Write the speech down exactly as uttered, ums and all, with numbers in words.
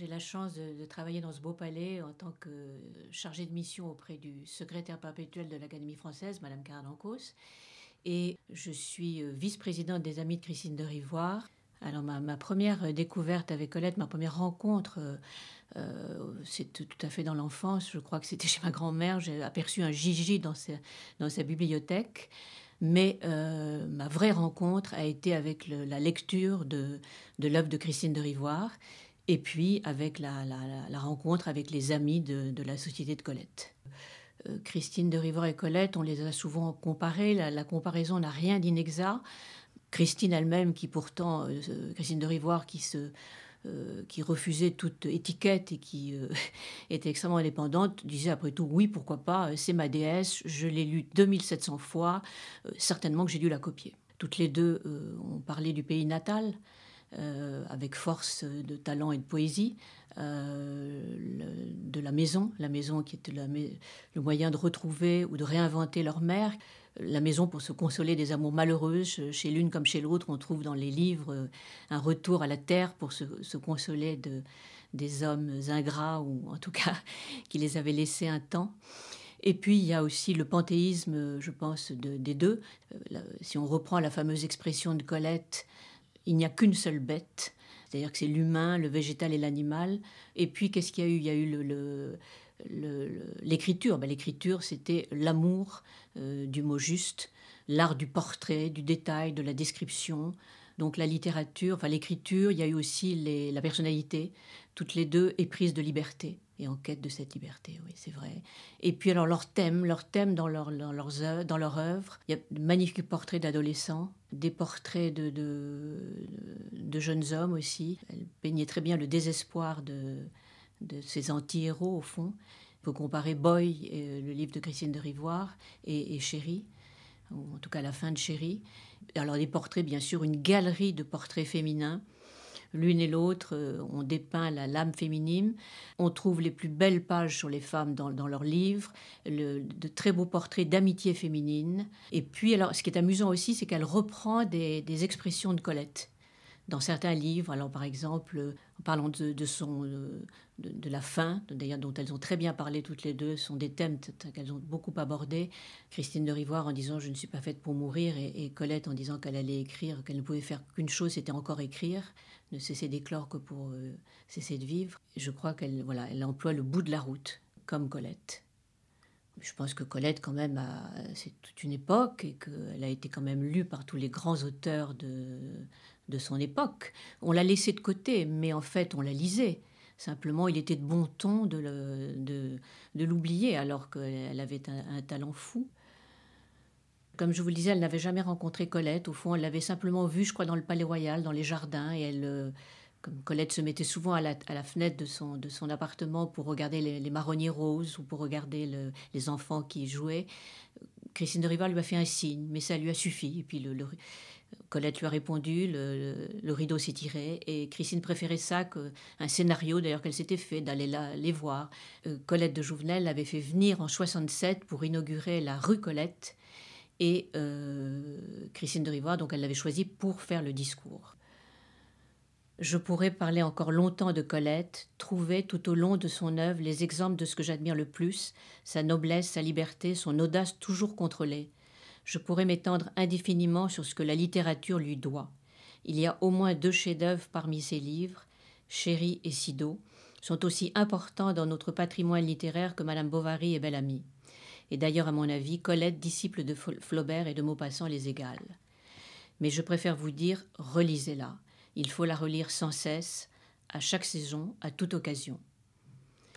J'ai la chance de, de travailler dans ce beau palais en tant que chargée de mission auprès du secrétaire perpétuel de l'Académie française, Madame Caradan-Cos. Et je suis vice-présidente des Amis de Christine de Rivoire. Alors ma, ma première découverte avec Colette, ma première rencontre, euh, euh, c'est tout à fait dans l'enfance. Je crois que c'était chez ma grand-mère. J'ai aperçu un Gigi dans sa, dans sa bibliothèque. Mais euh, ma vraie rencontre a été avec le, la lecture de, de l'œuvre de Christine de Rivoire. Et puis avec la, la, la rencontre avec les amis de, de la Société de Colette. Euh, Christine de Rivoire et Colette, on les a souvent comparées. La, la comparaison n'a rien d'inexact. Christine elle-même, qui pourtant, euh, Christine de Rivoire, qui, se, euh, qui refusait toute étiquette et qui euh, était extrêmement indépendante, disait après tout, oui, pourquoi pas, c'est ma déesse, je l'ai lue deux mille sept cents fois, euh, certainement que j'ai dû la copier. Toutes les deux euh, ont parlé du pays natal, Euh, avec force de talent et de poésie, euh, le, de la maison, la maison qui était la, le moyen de retrouver ou de réinventer leur mère, la maison pour se consoler des amours malheureuses, chez l'une comme chez l'autre, on trouve dans les livres un retour à la terre pour se, se consoler de, des hommes ingrats, ou en tout cas qui les avaient laissés un temps. Et puis, il y a aussi le panthéisme, je pense, de, des deux. Euh, si on reprend la fameuse expression de Colette, il n'y a qu'une seule bête, c'est-à-dire que c'est l'humain, le végétal et l'animal. Et puis, qu'est-ce qu'il y a eu ? Il y a eu le, le, le, le, l'écriture. Ben, l'écriture, c'était l'amour euh, du mot juste, l'art du portrait, du détail, de la description. Donc la littérature, enfin l'écriture, il y a eu aussi les, la personnalité, toutes les deux éprises de liberté et en quête de cette liberté, oui, c'est vrai. Et puis alors leurs thèmes, leurs thèmes dans, leur, dans, leurs œuvres, dans leur œuvre, il y a de magnifiques portraits d'adolescents, des portraits de, de, de jeunes hommes aussi. Elle peignait très bien le désespoir de, de ces anti-héros, au fond. On peut comparer Boy, et le livre de Christine de Rivoire, et, et Chéri, ou en tout cas la fin de Chéri. Alors des portraits, bien sûr, une galerie de portraits féminins. L'une et l'autre euh, ont dépeint la, l'âme féminine. On trouve les plus belles pages sur les femmes dans, dans leurs livres, le, de très beaux portraits d'amitié féminine. Et puis, alors, ce qui est amusant aussi, c'est qu'elle reprend des, des expressions de Colette. Dans certains livres, alors par exemple, en parlant de, de, son, de, de la faim, d'ailleurs dont elles ont très bien parlé toutes les deux, sont des thèmes qu'elles ont beaucoup abordés. Christine de Rivoire en disant « je ne suis pas faite pour mourir » et, et Colette en disant qu'elle allait écrire, qu'elle ne pouvait faire qu'une chose, c'était encore écrire, ne cesser d'éclore que pour euh, cesser de vivre. Et je crois qu'elle voilà, elle emploie le bout de la route, comme Colette. Je pense que Colette, quand même, a, c'est toute une époque et qu'elle a été quand même lue par tous les grands auteurs de, de son époque. On l'a laissée de côté, mais en fait, on la lisait. Simplement, il était de bon ton de, le, de, de l'oublier, alors qu'elle avait un, un talent fou. Comme je vous le disais, elle n'avait jamais rencontré Colette. Au fond, elle l'avait simplement vue, je crois, dans le Palais Royal, dans les jardins, et elle... Euh, Comme Colette se mettait souvent à la, à la fenêtre de son, de son appartement pour regarder les, les marronniers roses ou pour regarder le, les enfants qui jouaient, Christine de Rivoire lui a fait un signe, mais ça lui a suffi. Et puis le, le, Colette lui a répondu, le, le, le rideau s'est tiré, et Christine préférait ça qu'un scénario d'ailleurs qu'elle s'était fait, d'aller là, les voir. Euh, Colette de Jouvenel l'avait fait venir en soixante-sept pour inaugurer la rue Colette, et euh, Christine de Rivoire, donc elle l'avait choisie pour faire le discours. Je pourrais parler encore longtemps de Colette, trouver tout au long de son œuvre les exemples de ce que j'admire le plus, sa noblesse, sa liberté, son audace toujours contrôlée. Je pourrais m'étendre indéfiniment sur ce que la littérature lui doit. Il y a au moins deux chefs-d'œuvre parmi ses livres, Chéri et Sido, sont aussi importants dans notre patrimoine littéraire que Madame Bovary et Bellamy. Et d'ailleurs, à mon avis, Colette, disciple de Flaubert et de Maupassant, les égale. Mais je préfère vous dire, relisez-la. Il faut la relire sans cesse, à chaque saison, à toute occasion.